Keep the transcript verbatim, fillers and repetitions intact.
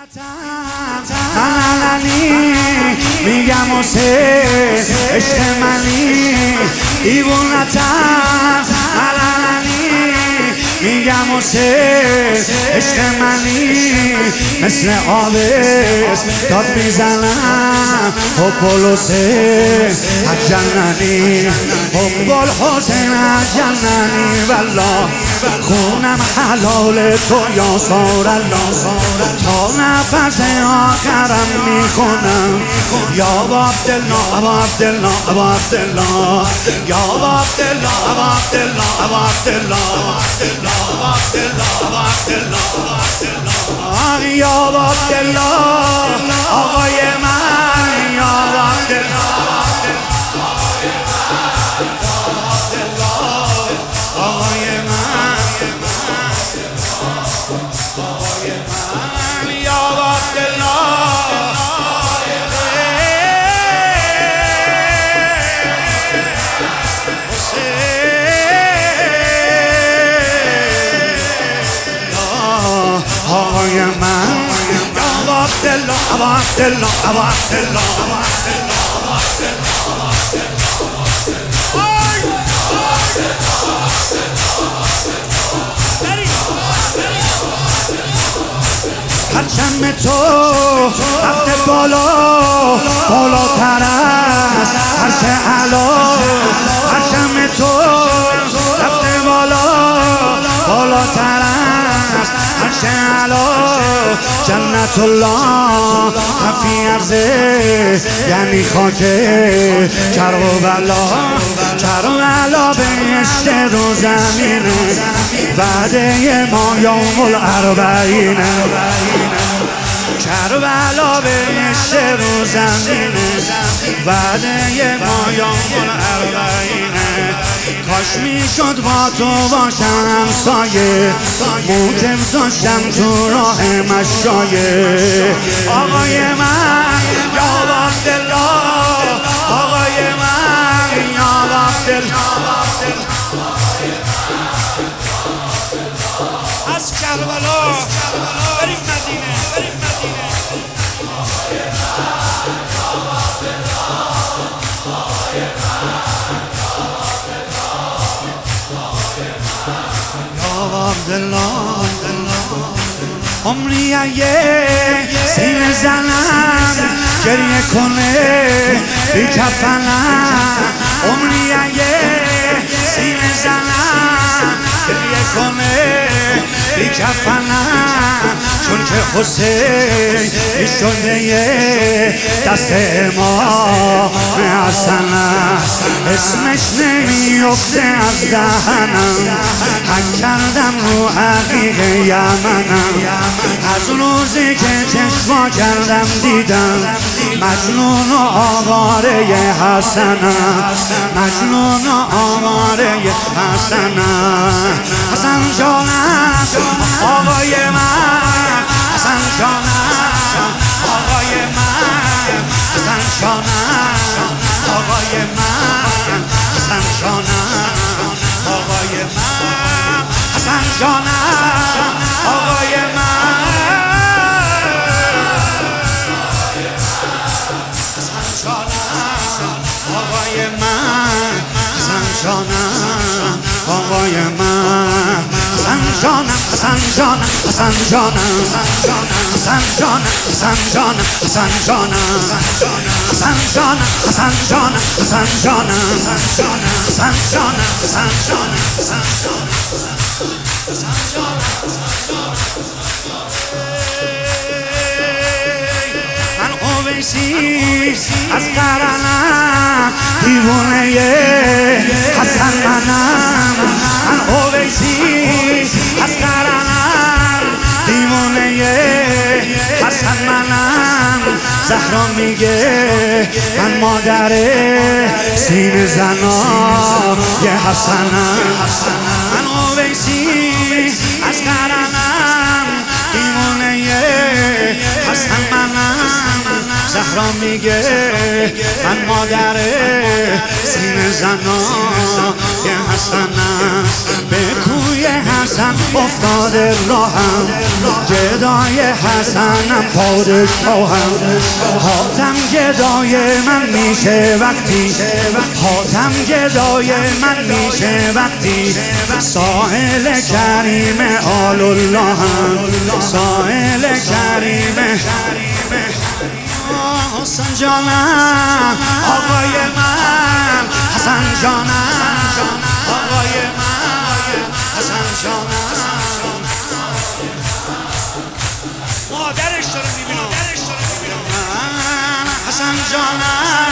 من علنی میگم حسین عشق منی دیوونتم من علنی میگم حسین عشق منی مثل آبس داد میزنم حب الحسین از جننی حب الحسین از جننی والله خونم حلال تو یا سار الله تا نفس آخرم میخونم یا عبدالله ابا عبدالله ابا عبدالله یا عبدالله ابا عبدالله ابا عبدالله یا عبدالله آقای من یا عبدالله آقای من یا عبدالله آقای من یا عبدالله ابا عبدالله ابا عبدالله پرچم تو رفته بالا بالاتر از عرش اعلی پرچم تو رفته بالا بالاتر از عرش اعلی جنت الله رفیع عرضه یعنی خاک کرب و بلا کرب و بلا بهشت رو زمینه وعده ما یوم الاربعینه کربلا بهشت رو زمینه وعده ما یوم الاربعینه کاش میشد با تو باشم سایه موجب داشتم تو راه مشایه آقای من یا عبدالله آقای من یا عبدالله از کربلا بریم مدینه بریم مدینه یا عبدالله عمری اگه سینه زنم گریه کنه بی کفنم عمری اگه سینه زنم گریه کنه بی کفنم چون که حسین شده یه دست امام حسنم اسمش نمیفته از دهنم حق کردم رو حقیق یمنم از روزی که چشما کردم دیدم مجنون و آواره حسنم مجنون و آواره حسنم حسن جانم آقای من حسن جانم آقای من حسن جانم آقای من حسن جانم آقای من حسن جانم آقای من حسن جانم آقای من حسن جانم آقای من حسن جانم حسن جانم حسن جانم حسن جانم حسن جانم حسن جانم حسن جانم حسن جانم حسن جانم حسن جانم حسن جانم حسن جانم من اویسی از قرنم دیوونه حسن منم من اویسی از قرنم دیوونه حسن منم زهرا میگه من مادر سینه زنا یه حسنم من اویسی از قرنم دیوونه حسن منم زهرا میگه من مادر سینه زنا یه حسنم به کوی حسن افتاده راهم گدای حسنم پادشاهم حاتم گدای من میشه وقتی حاتم گدای من میشه وقتی ساحل کریم آل اللهم ساحل کریم حسن جانم آقای من حسن جانم آقای من حسن جانم مادرش داره میبینم حسن جانم